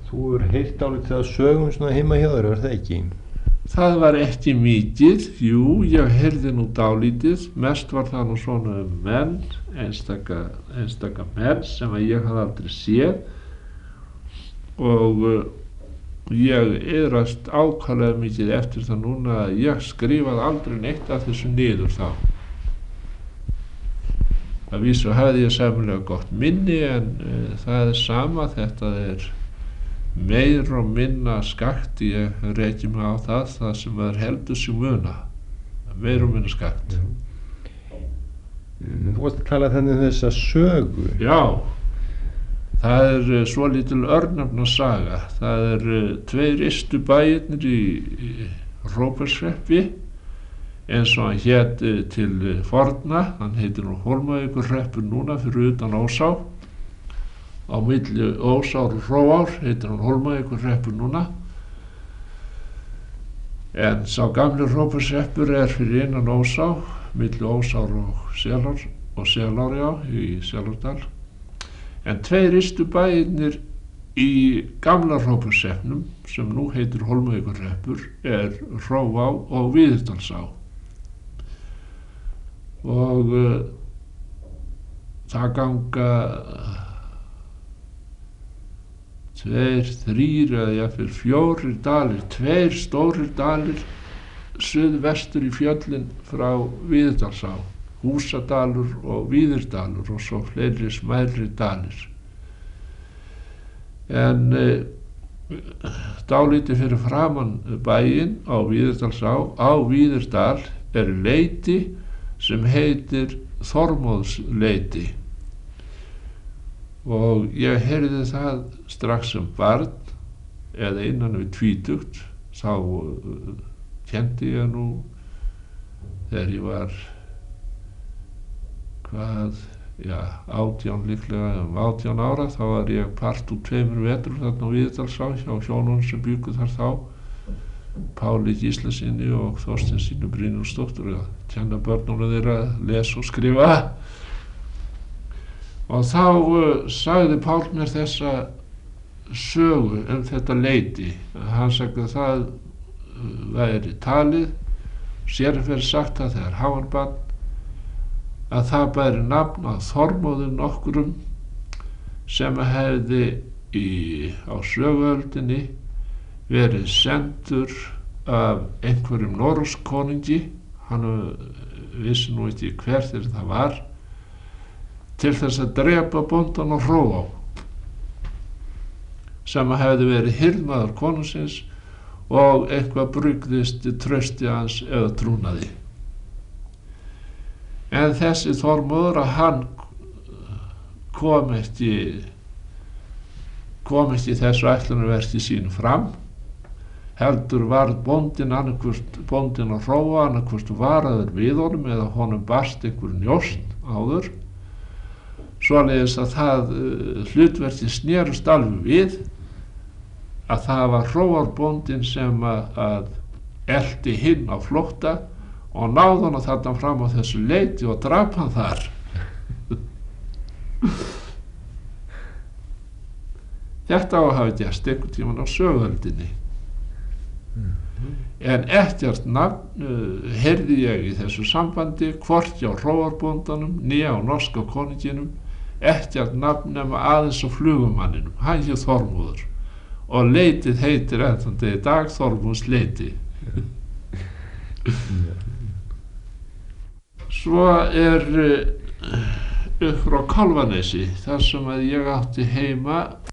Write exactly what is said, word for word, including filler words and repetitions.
Þú er heyrt álítið að sögum svona heima hjá þér, er það ekki? Það var ekki mikið, jú, ég heyrði nú dálítið, mest var það nú svona um menn, einstaka, einstaka menn sem að ég hafði aldrei séð og uh, ég yðrast ákaflega mikið eftir það núna að ég skrifaði aldrei neitt af þessu niður þá. Að vísu hafði ég sæmilega gott minni en uh, það er sama, þetta er meir og minna skakt, ég reki mig á það, það sem er heldur sig muna, meir og minna skakt. Þú varst að tala þannig um þessa sögu. Já, það er uh, svo lítil örnefna saga, það er uh, tveir ystu bæirnir í, í Hróparshreppi, eins og hann hét uh, til uh, forna, hann heitir nú Hólmavíkurhreppur núna fyrir utan Ósá, á milli Ósár og Hróár heitir hann Hólmavíkurhreppur núna, en sá gamli Hróparshreppur er fyrir innan Ósá, milli Ósár og Selár og Selár, já, í Selárdal, en tveir ystu bæirnir í gamla Hróparshreppnum sem nú heitir Hólmavíkurhreppur er Hróá og Víðidalsá og uh, það ganga tveir, þrýr eða jafnvel fjórir dalir, tveir stórir dalir suðvestur í fjöllin frá Víðidalsá, Húsadalur og Víðirdalur og svo fleiri smærri dalir. En e, dálítið fyrir framan bæinn á Víðirdalsá, á Víðirdal er leiti sem heitir Þormóðsleiti. Og ég heyrði það strax sem barn eða innan við tvítugt, þá uh, kendi ég nú þegar ég var hvað, já, átján líklega um átján ára, þá var ég part úr tveimur vetur þarna á Víðidalsá hjá hjónunum sem bjuggu þar þá, Páli Gíslasyni og Þorsteinssyni Brynjólfsdóttur, að kenna börnunum þeirra að lesa og skrifa. Og þá uh, sagði Pál mér þessa sögu um þetta leiti. Hann sagði að það uh, væri talið, sér fyrir sagt að þegar hann var barn, að það bæri nafn að Þormóði nokkrum sem hefði í, á söguöldinni verið sendur af einhverjum Noregskonungi, hann vissi nú ekki hver þegar það var, til þess að drepa bóndan á Hróá sem hefði verið hirðmaður konungsins og eitthvað brugðist trausti hans eða trúnaði. En þessi Þormóður að hann kom ekki kom ekki þessu ætlunarverki sínu fram, heldur var bóndinn annarkvort bóndinn á Hróá annarkvort varaður við honum eða honum barst einhver njósn áður, svoleiðis að það uh, hlutverki snerust alveg við að það var Hróárbóndinn sem að, að elti hinn á flótta og náði hann þarna fram á þessu leiti og drap hann þar. Þetta á að hafa gerst einhvern tímann á söguöldinni. En ekkert nafn uh, heyrði ég í þessu sambandi, hvorki á Hróárbóndanum né á norska koninginum, ekkert nafn nema aðeins á flugumanninum, hann hét Þormóður og leitið heitir ennþá í dag Þormóðsleiti. Svo er uh, upp frá Kálfanesi, þar sem að ég átti heima